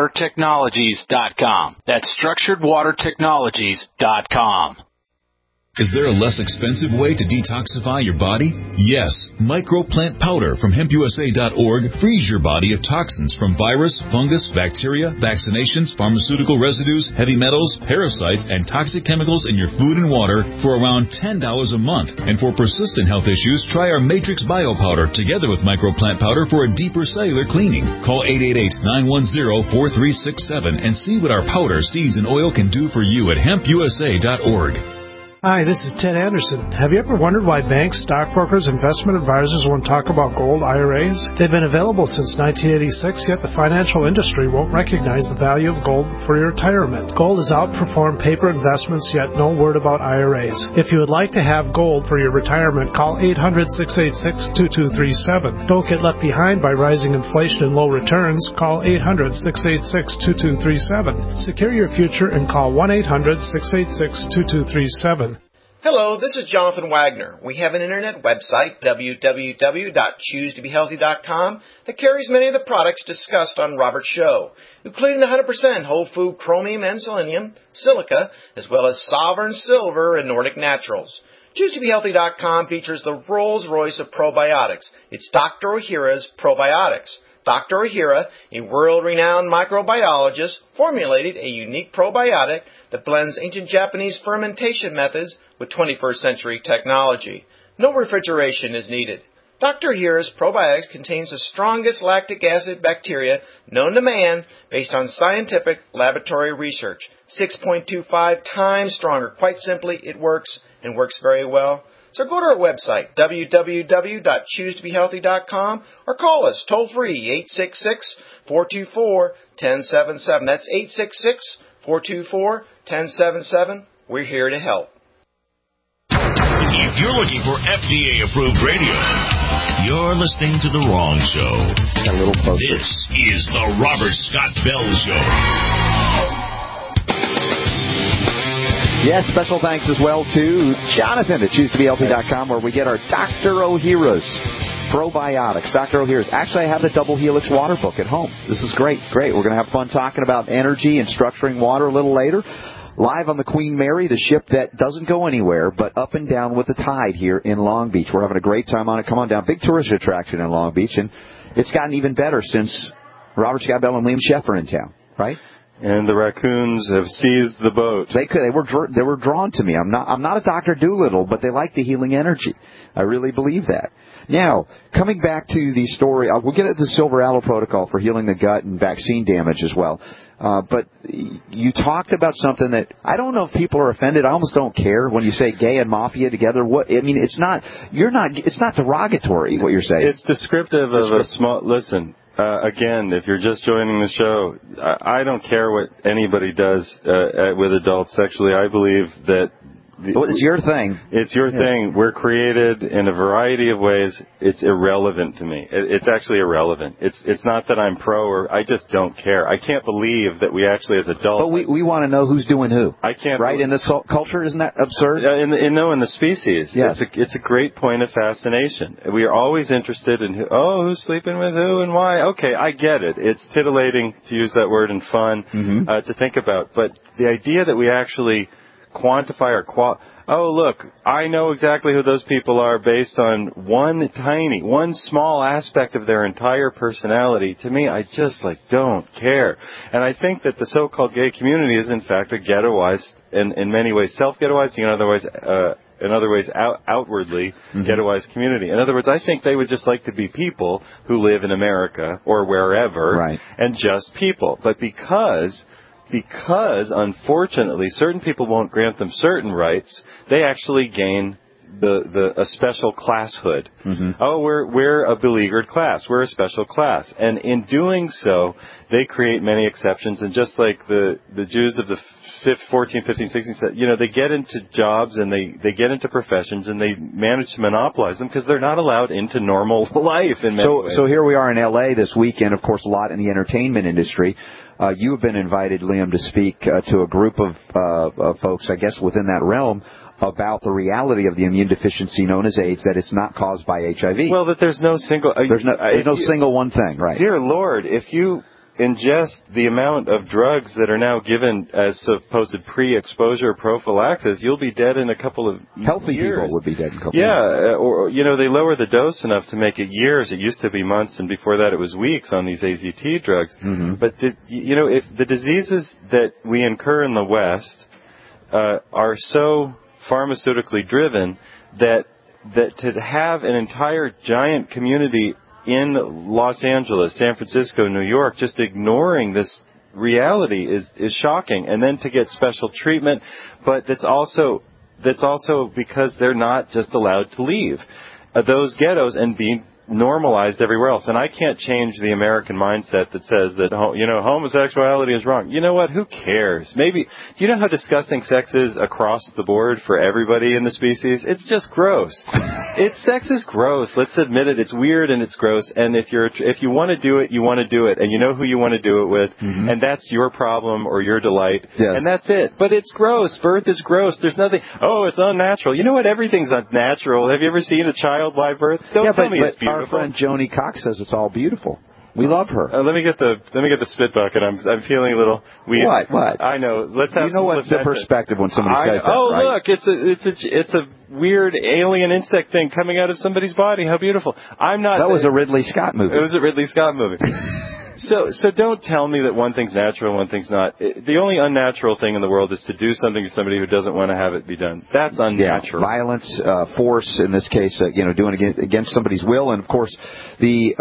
StructuredWaterTechnologies.com. That's StructuredWaterTechnologies.com. Is there a less expensive way to detoxify your body? Yes. Microplant powder from hempusa.org frees your body of toxins from virus, fungus, bacteria, vaccinations, pharmaceutical residues, heavy metals, parasites, and toxic chemicals in your food and water for around $10 a month. And for persistent health issues, try our Matrix Bio Powder together with Microplant powder for a deeper cellular cleaning. Call 888-910-4367 and see what our powder, seeds, and oil can do for you at hempusa.org. Hi, this is Ted Anderson. Have you ever wondered why banks, stockbrokers, investment advisors won't talk about gold IRAs? They've been available since 1986, yet the financial industry won't recognize the value of gold for your retirement. Gold has outperformed paper investments, yet no word about IRAs. If you would like to have gold for your retirement, call 800-686-2237. Don't get left behind by rising inflation and low returns. Call 800-686-2237. Secure your future and call 1-800-686-2237. Hello, this is Jonathan Wagner. We have an internet website, www.choosetobehealthy.com, that carries many of the products discussed on Robert's show, including 100% whole food chromium and selenium, silica, as well as Sovereign Silver and Nordic Naturals. ChooseToBeHealthy.com features the Rolls-Royce of probiotics. It's Dr. Ohhira's Probiotics. Dr. Ohhira, a world-renowned microbiologist, formulated a unique probiotic that blends ancient Japanese fermentation methods with 21st century technology. No refrigeration is needed. Dr. Ohhira's probiotics contains the strongest lactic acid bacteria known to man based on scientific laboratory research. 6.25 times stronger. Quite simply, it works and works very well. So go to our website, www.choosetobehealthy.com, or call us toll-free, 866-424-1077. That's 866-424-1077. We're here to help. If you're looking for FDA-approved radio, you're listening to the wrong show. This is the Robert Scott Bell Show. Yes, special thanks as well to Jonathan at ChooseToBeHealthy.com, where we get our Dr. Ohhira's probiotics. Dr. Ohhira's. Actually, I have the Double Helix water book at home. This is great. We're going to have fun talking about energy and structuring water a little later. Live on the Queen Mary, the ship that doesn't go anywhere, but up and down with the tide here in Long Beach. We're having a great time on it. Come on down. Big tourist attraction in Long Beach, and it's gotten even better since Robert Scott Bell and Liam Sheff are in town, right? And the raccoons have seized the boat. They were drawn to me. I'm not a Dr. Doolittle, but they like the healing energy. I really believe that. Now, coming back to the story, we'll get at the Silver Aloe Protocol for healing the gut and vaccine damage as well. But you talked about something that I don't know if people are offended. I almost don't care when you say gay and mafia together. It's not derogatory what you're saying. It's descriptive of a small. Listen. Again, if you're just joining the show, I don't care what anybody does with adults sexually. I believe that it's your thing. It's your thing. We're created in a variety of ways. It's irrelevant to me. It's actually irrelevant. It's not that I'm pro or I just don't care. I can't believe that we actually as adults. But we want to know who's doing who. I can't. Right in this culture, isn't that absurd? In the species. Yes. It's a great point of fascination. We are always interested in who's sleeping with who and why. Okay, I get it. It's titillating to use that word and fun to think about. But the idea that we actually quantify or look, I know exactly who those people are based on one small aspect of their entire personality. To me, I just don't care. And I think that the so-called gay community is in fact a ghettoized, in many ways self-ghettoizing, in other ways outwardly ghettoized community. In other words, I think they would just like to be people who live in America or wherever, and just people. But because unfortunately certain people won't grant them certain rights, they actually gain a special classhood. We're a beleaguered class. We're a special class. And in doing so, they create many exceptions. And just like the Jews of the 14, 15, 16, they get into jobs and they get into professions and they manage to monopolize them because they're not allowed into normal life in many ways. So here we are in L.A. this weekend, of course, a lot in the entertainment industry. You have been invited, Liam, to speak to a group of folks, I guess, within that realm about the reality of the immune deficiency known as AIDS, that it's not caused by HIV. Well, that there's no single... There's no single one thing, right? Dear Lord, if you ingest the amount of drugs that are now given as supposed pre-exposure prophylaxis, you'll be dead in a couple of Healthy years. people would be dead in a couple of Yeah, years. or, they lower the dose enough to make it years. It used to be months, and before that it was weeks on these AZT drugs. Mm-hmm. But, if the diseases that we incur in the West are so pharmaceutically driven that to have an entire giant community in Los Angeles, San Francisco, New York, just ignoring this reality is shocking. And then to get special treatment, but that's also because they're not just allowed to leave those ghettos and be normalized everywhere else. And I can't change the American mindset that says that, homosexuality is wrong. You know what? Who cares? Maybe, do you know how disgusting sex is across the board for everybody in the species? It's just gross. Sex is gross. Let's admit it. It's weird and it's gross. And if you want to do it, you want to do it. And you know who you want to do it with. Mm-hmm. And that's your problem or your delight. Yes. And that's it. But it's gross. Birth is gross. There's nothing, it's unnatural. You know what? Everything's unnatural. Have you ever seen a child live birth? Don't tell me it's beautiful. Our friend Joni Cox says it's all beautiful. We love her. Let me get the spit bucket. I'm feeling a little weird. What? I know. Let's have. You know what's the perspective when somebody says that? Oh, right? Look! It's a weird alien insect thing coming out of somebody's body. How beautiful! I'm not. That was a Ridley Scott movie. It was a Ridley Scott movie. So don't tell me that one thing's natural and one thing's not. The only unnatural thing in the world is to do something to somebody who doesn't want to have it be done. That's unnatural. Yeah, violence, force, in this case, doing it against somebody's will. And, of course, the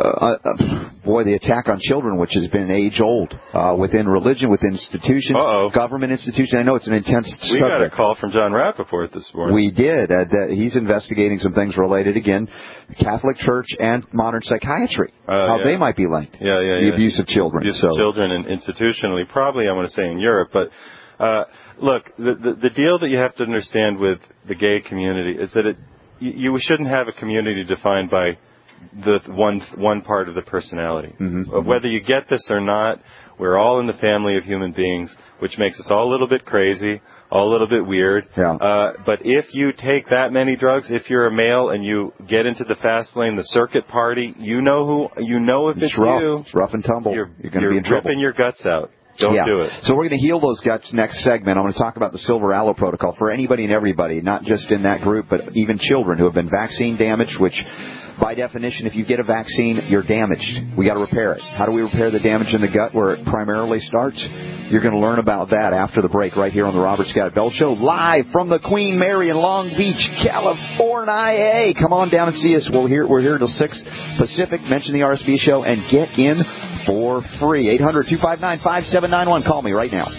attack on children, which has been age-old within religion, within institutions, government institutions. I know it's an intense subject. We got a call from John Rappaport this morning. We did. He's investigating some things related, again, Catholic Church and modern psychiatry, how they might be linked. The abuse of children. Abuse of children, and institutionally, probably I want to say in Europe. But look, the deal that you have to understand with the gay community is that you shouldn't have a community defined by the one part of the personality. Mm-hmm. Whether you get this or not, we're all in the family of human beings, which makes us all a little bit crazy, all a little bit weird. Yeah. But if you take that many drugs, if you're a male and you get into the fast lane, the circuit party, if it's rough. you. It's rough and tumble. You're going to be in trouble. Ripping your guts out. Don't do it. So we're going to heal those guts next segment. I'm going to talk about the Silver Aloe Protocol for anybody and everybody, not just in that group, but even children who have been vaccine damaged, which by definition, if you get a vaccine, you're damaged. We got to repair it. How do we repair the damage in the gut where it primarily starts? You're going to learn about that after the break right here on the Robert Scott Bell Show, live from the Queen Mary in Long Beach, California. Come on down and see us. We're here till 6 Pacific. Mention the RSB show and get in for free. 800-259-5791. Call me right now.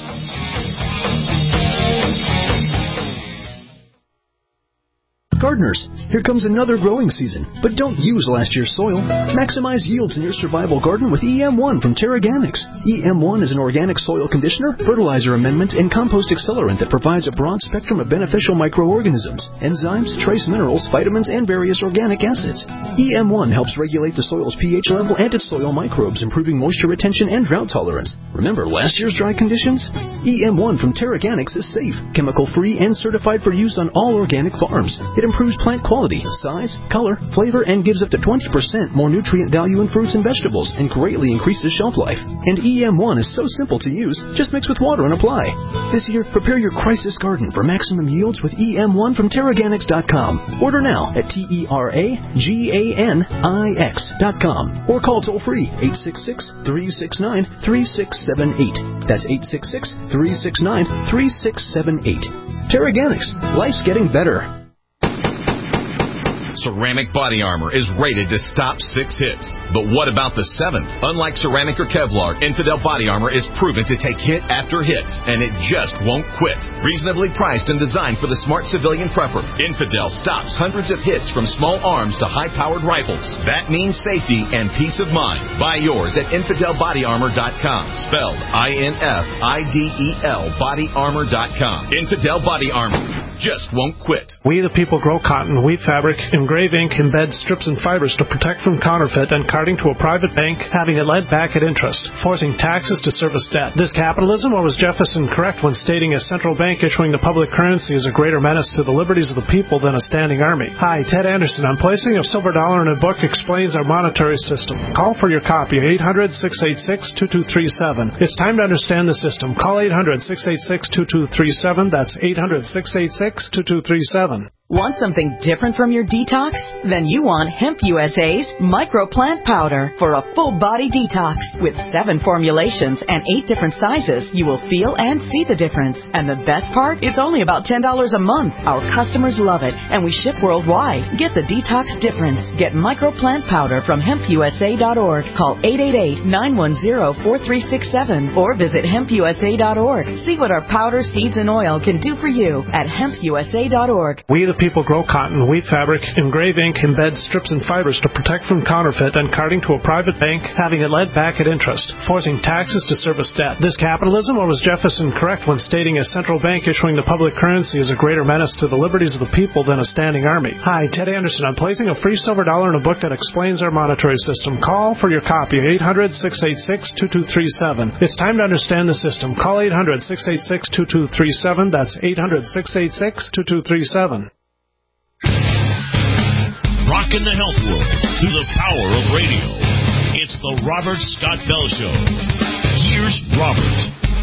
Gardeners, here comes another growing season, but don't use last year's soil. Maximize yields in your survival garden with EM1 from Terraganics. EM1 is an organic soil conditioner, fertilizer amendment, and compost accelerant that provides a broad spectrum of beneficial microorganisms, enzymes, trace minerals, vitamins, and various organic acids. EM1 helps regulate the soil's pH level and its soil microbes, improving moisture retention and drought tolerance. Remember last year's dry conditions? EM1 from Terraganics is safe, chemical-free, and certified for use on all organic farms. It improves plant quality, size, color, flavor, and gives up to 20% more nutrient value in fruits and vegetables, and greatly increases shelf life. And EM1 is so simple to use, just mix with water and apply. This year, prepare your crisis garden for maximum yields with EM1 from Terraganics.com. Order now at TerraGanix.com or call toll-free 866-369-3678. That's 866-369-3678. Terraganics. Life's getting better. Ceramic Body Armor is rated to stop 6 hits. But what about the 7th? Unlike ceramic or Kevlar, Infidel Body Armor is proven to take hit after hit, and it just won't quit. Reasonably priced and designed for the smart civilian prepper, Infidel stops hundreds of hits from small arms to high-powered rifles. That means safety and peace of mind. Buy yours at InfidelBodyArmor.com, spelled INFIDEL bodyarmor.com. Infidel Body Armor. just won't quit. We the people grow cotton, weave fabric, engrave ink, embed strips and fibers to protect from counterfeit and carting to a private bank, having it lent back at interest, forcing taxes to service debt. This capitalism, or was Jefferson correct when stating a central bank issuing the public currency is a greater menace to the liberties of the people than a standing army? Hi, Ted Anderson. I'm placing a silver dollar in a book explains our monetary system. Call for your copy, 800-686-2237. It's time to understand the system. Call 800-686-2237. That's 800-686-2237. Want something different from your detox? Then you want Hemp USA's Microplant Powder for a full body detox. With 7 formulations and 8 different sizes, you will feel and see the difference. And the best part? It's only about $10 a month. Our customers love it, and we ship worldwide. Get the detox difference. Get Microplant Powder from hempusa.org. Call 888-910-4367 or visit hempusa.org. See what our powder, seeds, and oil can do for you at hempusa.org. We the people grow cotton, weave fabric, engrave ink, embed strips and fibers to protect from counterfeit and carting to a private bank, having it lent back at interest, forcing taxes to service debt. This capitalism, or was Jefferson correct when stating a central bank issuing the public currency is a greater menace to the liberties of the people than a standing army? Hi, Ted Anderson. I'm placing a free silver dollar in a book that explains our monetary system. Call for your copy, 800-686-2237. It's time to understand the system. Call 800-686-2237. That's 800-686-2237. Rockin' the health world through the power of radio. It's the Robert Scott Bell Show. Here's Robert.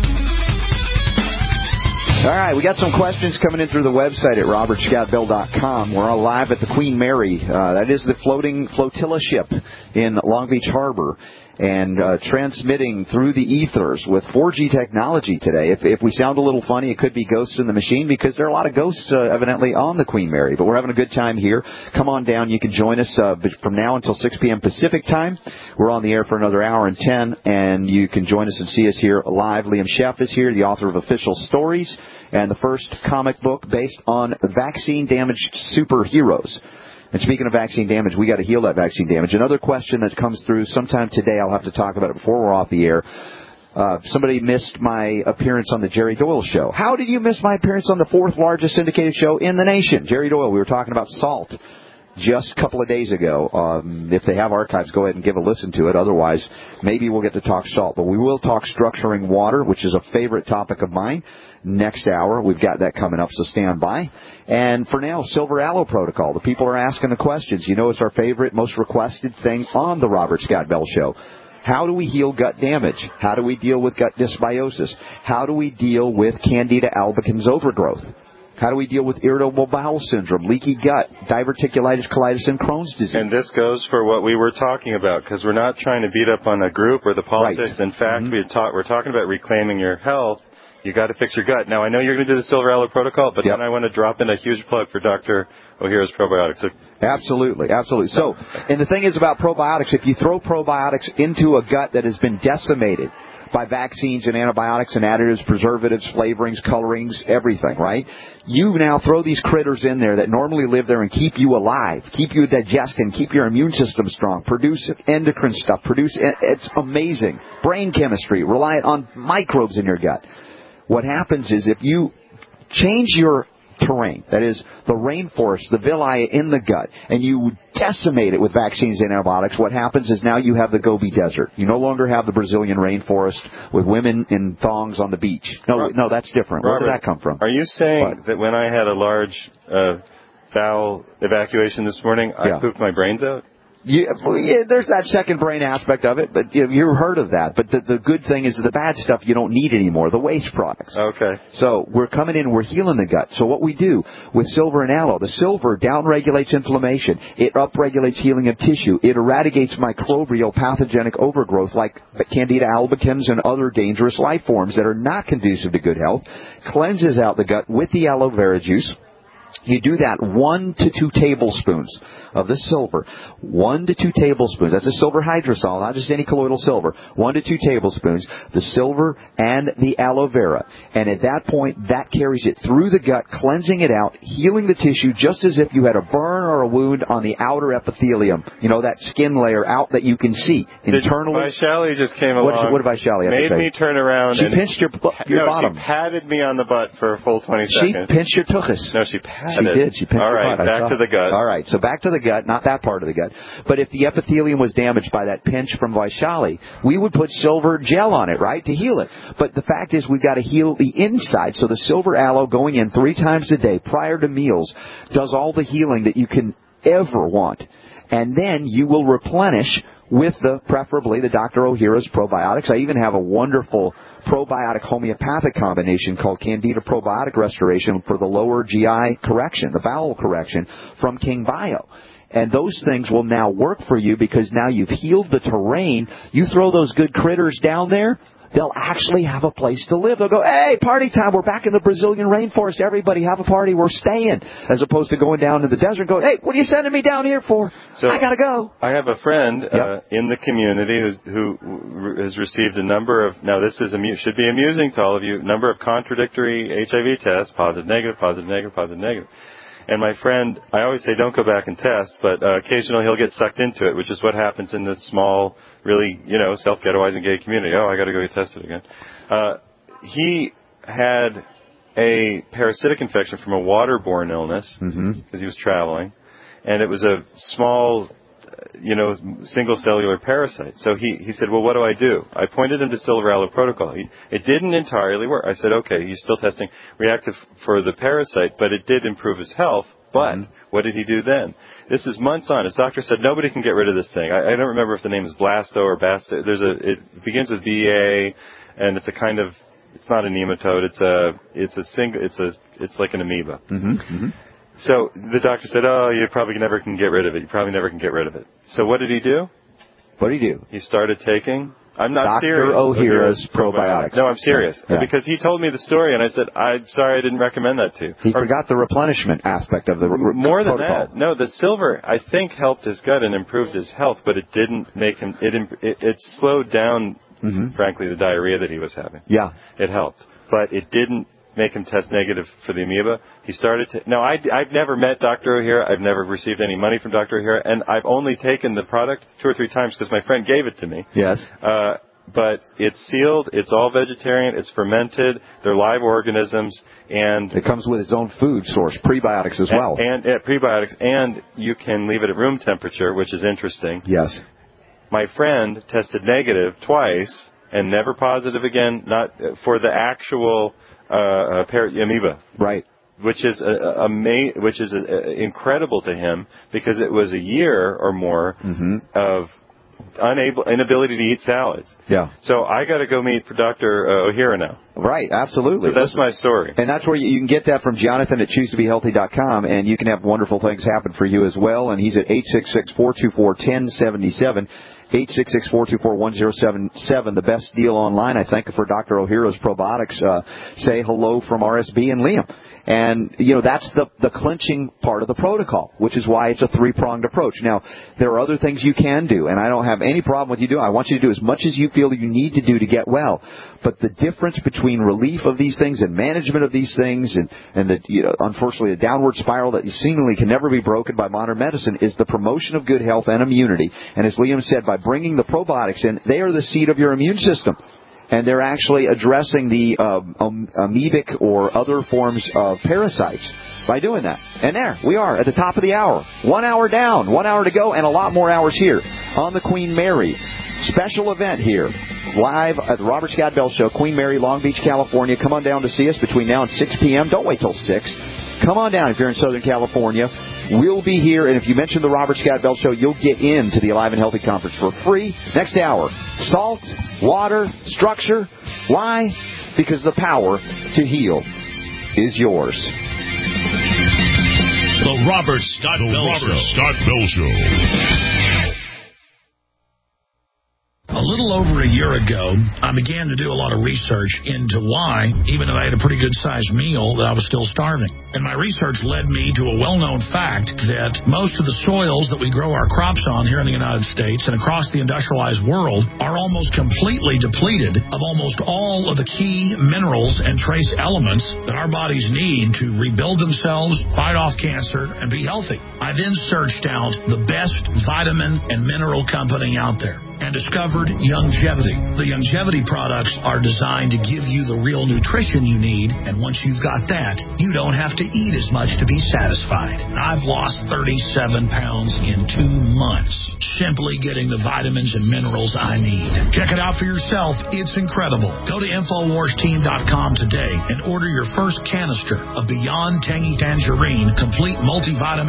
All right, we got some questions coming in through the website at robertscottbell.com. We're all live at the Queen Mary. That is the floating flotilla ship in Long Beach Harbor, and transmitting through the ethers with 4G technology today. If we sound a little funny, it could be ghosts in the machine, because there are a lot of ghosts evidently on the Queen Mary. But we're having a good time here. Come on down. You can join us from now until 6 p.m. Pacific time. We're on the air for another hour and 10, and you can join us and see us here live. Liam Sheff is here, the author of Official Stories, and the first comic book based on vaccine-damaged superheroes. And speaking of vaccine damage, we got to heal that vaccine damage. Another question that comes through sometime today, I'll have to talk about it before we're off the air. Somebody missed my appearance on the Jerry Doyle Show. How did you miss my appearance on the 4th largest syndicated show in the nation? Jerry Doyle, we were talking about salt just a couple of days ago. If they have archives, go ahead and give a listen to it. Otherwise, maybe we'll get to talk salt. But we will talk structuring water, which is a favorite topic of mine. Next hour, we've got that coming up, so stand by. And for now, Silver Aloe Protocol. The people are asking the questions. You know, it's our favorite, most requested thing on the Robert Scott Bell Show. How do we heal gut damage? How do we deal with gut dysbiosis? How do we deal with Candida albicans overgrowth? How do we deal with irritable bowel syndrome, leaky gut, diverticulitis, colitis, and Crohn's disease? And this goes for what we were talking about, because we're not trying to beat up on a group or the politics. Right. In fact, we're talking about reclaiming your health. You got to fix your gut. Now, I know you're going to do the Silver Aloe Protocol, but then I want to drop in a huge plug for Dr. O'Hara's probiotics. Absolutely, absolutely. So, and the thing is about probiotics, if you throw probiotics into a gut that has been decimated by vaccines and antibiotics and additives, preservatives, flavorings, colorings, everything, right? You now throw these critters in there that normally live there and keep you alive, keep you digesting, keep your immune system strong, produce endocrine stuff, it's amazing. Brain chemistry, rely on microbes in your gut. What happens is if you change your terrain, that is the rainforest, the villi in the gut, and you decimate it with vaccines and antibiotics, what happens is now you have the Gobi Desert. You no longer have the Brazilian rainforest with women in thongs on the beach. No, that's different. Robert, where did that come from? Are you saying that when I had a large bowel evacuation this morning, I pooped my brains out? Yeah, there's that second brain aspect of it, but you've heard of that. But the good thing is the bad stuff you don't need anymore, the waste products. Okay. So we're coming in and we're healing the gut. So what we do with silver and aloe, the silver downregulates inflammation. It upregulates healing of tissue. It eradicates microbial pathogenic overgrowth like Candida albicans and other dangerous life forms that are not conducive to good health. Cleanses out the gut with the aloe vera juice. You do that 1 to 2 tablespoons of the silver. 1 to 2 tablespoons. That's a silver hydrosol, not just any colloidal silver. 1 to 2 tablespoons. The silver and the aloe vera. And at that point, that carries it through the gut, cleansing it out, healing the tissue just as if you had a burn or a wound on the outer epithelium. You know, that skin layer out that you can see internally. Vaishali just came along. What did Vaishali have to say? Made me turn around. She pinched your bottom. She patted me on the butt for a full 20 seconds. She pinched your tuchus. No, she patted. She did. She pinched All right, back to the gut. All right, so back to the gut, not that part of the gut. But if the epithelium was damaged by that pinch from Vaishali, we would put silver gel on it, right, to heal it. But the fact is we've got to heal the inside. So the silver aloe going in 3 times a day prior to meals does all the healing that you can ever want. And then you will replenish with preferably the Dr. Ohhira's probiotics. I even have a wonderful probiotic homeopathic combination called Candida Probiotic Restoration for the lower GI correction, the bowel correction from King Bio. And those things will now work for you because now you've healed the terrain. You throw those good critters down there, they'll actually have a place to live. They'll go, hey, party time. We're back in the Brazilian rainforest. Everybody have a party. We're staying. As opposed to going down to the desert and going, hey, what are you sending me down here for? So I got to go. I have a friend in the community who has received a number of, now this should be amusing to all of you, number of contradictory HIV tests, positive, negative, positive, negative, positive, negative. And my friend, I always say don't go back and test, but occasionally he'll get sucked into it, which is what happens in this small, really, self-ghettoizing gay community. Oh, I got to go get tested again. He had a parasitic infection from a waterborne illness because he was traveling, and it was a small, single cellular parasite. So he said, well, what do I do? I pointed him to Silver Aloe Protocol. It didn't entirely work. I said, okay, he's still testing reactive for the parasite, but it did improve his health. But what did he do then? This is months on. His doctor said, nobody can get rid of this thing. I don't remember if the name is Blasto or Basto. It begins with BA, and it's a kind of, it's not a nematode. It's like an amoeba. So the doctor said, oh, you probably never can get rid of it. You probably never can get rid of it. So what did he do? What did he do? He started taking, I'm not Dr. serious. Dr. Ohhira's probiotics. No, I'm serious. Yeah. Because he told me the story, and I said, I'm sorry I didn't recommend that to you. He forgot the replenishment aspect of the more than protocol. that. No, the silver, I think, helped his gut and improved his health, but it didn't make him, it slowed down, frankly, the diarrhea that he was having. Yeah. It helped. But it didn't make him test negative for the amoeba. He started to... No, I've never met Dr. Ohhira. I've never received any money from Dr. Ohhira, and I've only taken the product 2 or 3 times because my friend gave it to me. Yes. But it's sealed. It's all vegetarian. It's fermented. They're live organisms, and it comes with its own food source, prebiotics as well. And prebiotics, and you can leave it at room temperature, which is interesting. Yes. My friend tested negative twice and never positive again. Not for the actual amoeba. Right. Which is incredible to him because it was a year or more of inability to eat salads. Yeah. So I got to go meet Dr. Ohhira now. Right, absolutely. So that's my story. And that's where you can get that from Jonathan at ChooseToBeHealthy.com, and you can have wonderful things happen for you as well. And he's at 866-424-1077. 866-424-1077, the best deal online, I think, for Dr. Ohhira's probiotics. Say hello from RSB and Liam. And, that's the clinching part of the protocol, which is why it's a 3-pronged approach. Now, there are other things you can do, and I don't have any problem with you doing. I want you to do as much as you feel you need to do to get well. But the difference between relief of these things and management of these things and unfortunately, a downward spiral that seemingly can never be broken by modern medicine is the promotion of good health and immunity. And as Liam said, by bringing the probiotics in, they are the seed of your immune system. And they're actually addressing the amoebic or other forms of parasites by doing that. And there, we are at the top of the hour. 1 hour down, 1 hour to go, and a lot more hours here on the Queen Mary. Special event here, live at the Robert Scott Bell Show, Queen Mary, Long Beach, California. Come on down to see us between now and 6 p.m. Don't wait till 6. Come on down if you're in Southern California. We'll be here, and if you mention the Robert Scott Bell Show, you'll get into the Alive and Healthy Conference for free. Next hour, salt, water, structure. Why? Because the power to heal is yours. The Robert Scott Bell Show. little over a year ago, I began to do a lot of research into why, even though I had a pretty good-sized meal, that I was still starving. And my research led me to a well-known fact that most of the soils that we grow our crops on here in the United States and across the industrialized world are almost completely depleted of almost all of the key minerals and trace elements that our bodies need to rebuild themselves, fight off cancer, and be healthy. I then searched out the best vitamin and mineral company out there and discovered Youngevity. The Youngevity products are designed to give you the real nutrition you need, and once you've got that, you don't have to eat as much to be satisfied. I've lost 37 pounds in 2 months, simply getting the vitamins and minerals I need. Check it out for yourself. It's incredible. Go to InfoWarsTeam.com today and order your first canister of Beyond Tangy Tangerine Complete Multivitamin